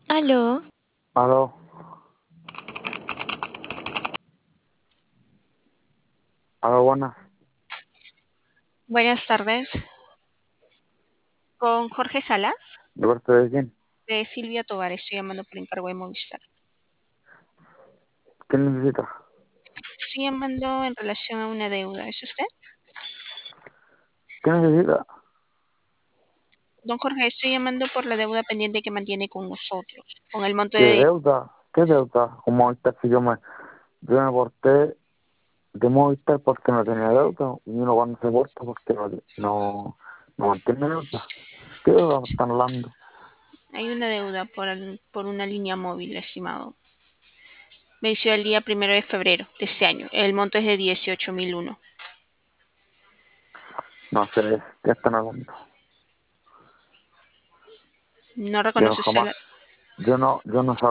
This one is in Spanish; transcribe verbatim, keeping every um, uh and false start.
Aló, Aló, aló, buenas. buenas tardes. Con Jorge Salas, ¿De parte de quién? de Silvia Tovar, estoy llamando por encargo de Movistar. ¿Qué necesita? Estoy llamando en relación a una deuda. ¿Es usted? ¿Qué necesita? Don Jorge, estoy llamando por la deuda pendiente que mantiene con nosotros, con el monto ¿Qué de... deuda? ¿Qué deuda? Como ahorita si yo me, yo me porté de Movistar porque no tenía deuda y uno cuando se porta porque no, no, no mantiene deuda. ¿Qué deuda me están hablando? Hay una deuda por, el- por una línea móvil, estimado. Venció el día primero de febrero de este año. El monto es de dieciocho mil uno. No sé, ¿qué están hablando? ¿No Yo no reconoce usted jamás, la... yo no, yo no